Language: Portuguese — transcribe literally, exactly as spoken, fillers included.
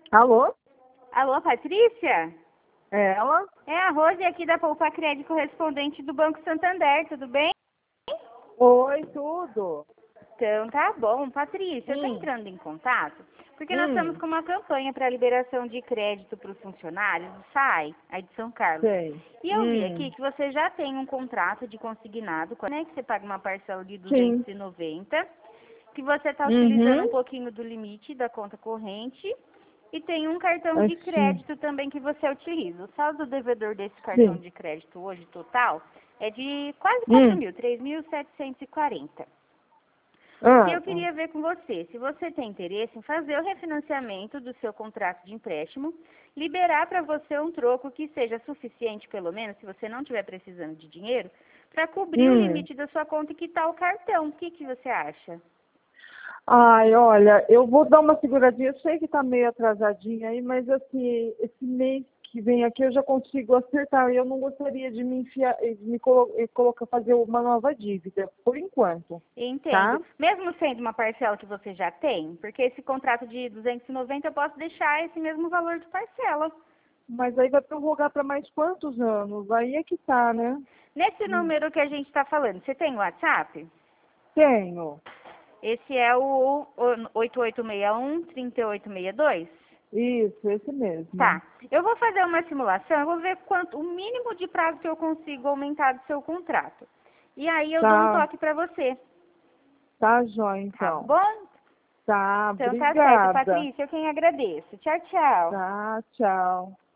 Alô? Alô, Patrícia? É ela? É a Rose aqui da Poupa Crédito, correspondente do Banco Santander, tudo bem? Oi, tudo. Então tá bom. Patrícia, eu tô Hum, entrando em contato porque nós estamos hum, com uma campanha para liberação de crédito para os funcionários do S A I, aí de São Carlos. sei. E eu vi aqui Hum, que você já tem um contrato de consignado, né, que você paga uma parcela de sim. duzentos e noventa, que você está utilizando um Uhum. pouquinho do limite da conta corrente e tem um cartão de Assim, crédito também que você utiliza. O saldo devedor desse cartão sim. de crédito hoje total é de quase quatro Hum. mil, três mil setecentos e quarenta. E Ah, eu queria ver com você, se você tem interesse em fazer o refinanciamento do seu contrato de empréstimo, liberar para você um troco que seja suficiente, pelo menos, se você não estiver precisando de dinheiro, para cobrir o hum. limite da sua conta e quitar o cartão. O que, que você acha? Ai, olha, eu vou dar uma seguradinha. Eu sei que tá meio atrasadinha aí, mas assim, esse mês que vem aqui eu já consigo acertar. E eu não gostaria de me enfiar, de me colo- eh, colocar, fazer uma nova dívida, por enquanto, Entendo. tá? Mesmo sendo uma parcela que você já tem, porque esse contrato de duzentos e noventa eu posso deixar esse mesmo valor de parcela. Mas aí vai prorrogar para mais quantos anos? Aí é que tá, né? Nesse Hum. número que a gente está falando, você tem WhatsApp? Tenho. Esse é o oito oito seis um, três oito seis dois? Isso, esse mesmo. Tá. Eu vou fazer uma simulação, eu vou ver quanto o mínimo de prazo que eu consigo aumentar do seu contrato. E aí eu dou um Tá, toque para você. tá jóia, Tá então. bom? Tá, Então tá certo, obrigada. Patrícia, eu quem agradeço. Tchau, tchau. Tá, tchau.